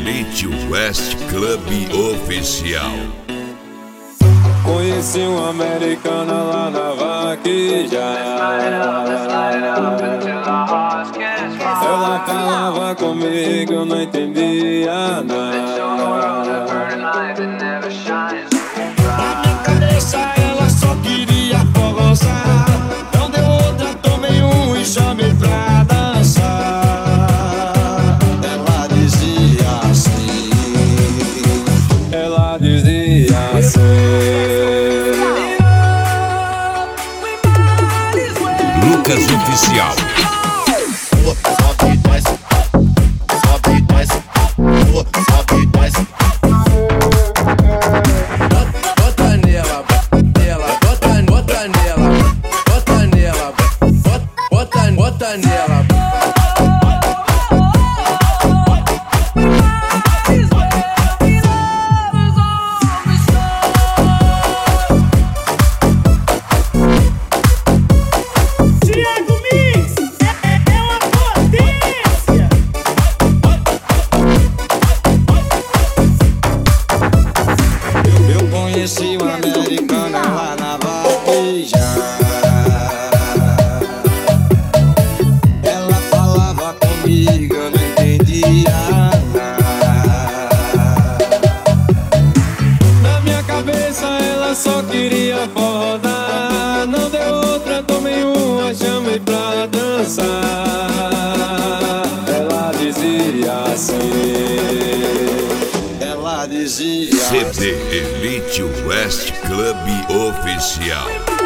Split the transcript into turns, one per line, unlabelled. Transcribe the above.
Elite West Club Oficial.
Conheci uma americana lá na vaquejada. Ela falava comigo, eu não entendia nada. Na minha cabeça ela só queria forrosar. Não deu outra, tomei um e chamei pra dançar. Ela dizia assim.
Lucas Oficial.
Sobe e desce, sobe e desce, sobe e desce. Bota nela, nela, bota nela, bota nela, bota nela.
Conheci uma americana lá na vaquejada. Ela falava comigo, eu não entendia nada. Na minha cabeça ela só queria rodar. Não deu outra, tomei uma, chamei pra dançar. Ela dizia assim. Ela dizia
CD Elite West Club Oficial.